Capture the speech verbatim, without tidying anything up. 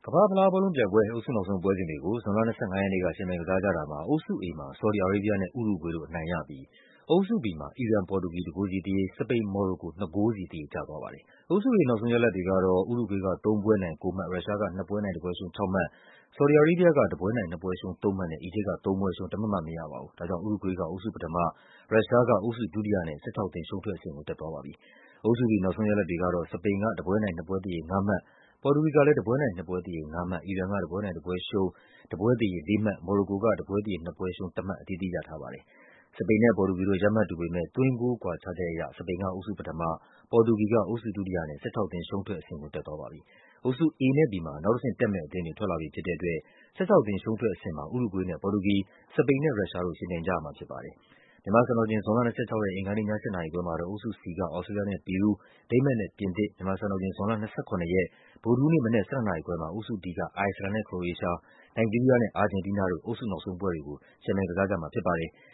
ကမ္ဘာ့ဖလားဘောလုံးပြိုင်ပွဲ အုပ်စုနောက်ဆုံးပွဲစဉ်တွေကို ဇွန်လ ၂၅ ရက်နေ့က ယှဉ်ပြိုင်ကစားကြတာမှာ အုပ်စု A မှာ ဆော်ဒီအာရေးဘီးယားနဲ့ ဥရုဂွေးတို့ အနိုင်ရပြီး အုပ်စု B မှာ အီရန်-ပေါ်တူဂီ ၁ ဂိုးစီသရေ၊ စပိန်-မော်ရိုကို ၂ ဂိုးစီသရေ ကျသွားပါတယ်။ အုပ်စု A နောက်ဆုံးရလဒ်တွေကတော့ ဥရုဂွေးက သုံးပွဲနိုင် ၉ မှတ်၊ ရုရှားက နှစ်ပွဲနိုင် တစ်ပွဲရှုံး ၆ မှတ်၊ ဆော်ဒီအာရေးဘီးယားက တစ်ပွဲနိုင် နှစ်ပွဲရှုံး သုံးမှတ်နဲ့ အီဂျစ်က သုံးပွဲရှုံး တစ်မှတ်မှ မရပါဘူး။ ဒါကြောင့် ဥရုဂွေးက အုပ်စုပထမ၊ ရုရှားက အုပ်စုဒုတိယနဲ့ ၁၆ သင်း ရှုံးထွက်အဆင့်ကို တက်သွားပါပြီ။ အုပ်စု B နောက်ဆုံးရလဒ်တွေကတော့ စပိန်က တစ်ပွဲနိုင် နှစ်ပွဲသရေ ၅ မှတ်၊ ပေါ်တူဂီကလည်း တစ်ပွဲနိုင် နှစ်ပွဲသရေ ၅ မှတ်၊ အီရန်က တစ်ပွဲနိုင် တစ်ပွဲရှုံး တစ်ပွဲသရေ ၄ မှတ်၊ မော်ရိုကိုက တစ်ပွဲသရေ နှစ်ပွဲရှုံး တစ်မှတ် အသီးသီးရထားပါတယ်။ စပိန်နဲ့ ပေါ်တူဂီတို့ ရမှတ်တူပေမဲ့ သွင်းဂိုးကွာခြားချက်အရ စပိန်က အုပ်စုပထမ၊ ပေါ်တူဂီက အုပ်စုဒုတိယနဲ့ ၁၆ သင်း ရှုံးထွက်အဆင့်ကို တက်သွားပါပြီ။ အုပ်စု A နဲ့ B မှာ နောက်တဆင့်တက်မယ့်အသင်းတွေ ထွက်လာပြီဖြစ်တဲ့အတွက် ၁၆ သင်း ရှုံးထွက်အဆင့်မှာ ဥရုဂွေးနဲ့ ပေါ်တူဂီ၊ စပိန်နဲ့ ရုရှားတို့ ယှဉ်ပြိုင်ကြရမှာဖြစ်ပါတယ်။ မြန်မာစံတော်ချိန် ဇွန်လ ၂၆ ရက် အင်္ဂါနေ့ ည ၈ နာရီခွဲမှာတော့ အုပ်စု C က သြစတြေးလျနဲ့ ပီရူး၊ ဒိန်းမတ်နဲ့ ပြင်သစ်၊ မြန်မာစံတော်ချိန် ဇွန်လ ၂၇ ရက် ဗုဒ္ဓဟူးနေ့ မနက် ၁၂ နာရီခွဲမှာ အုပ်စု D က အိုက်စ်လန်နဲ့ ခရိုအေးရှား၊ နိုင်ဂျီးရီးယားနဲ့ အာဂျင်တီးနားတို့ အုပ်စုနောက်ဆုံးပွဲတွေကို ယှဉ်ပြိုင်ကစားကြမှာဖြစ်ပါတယ်။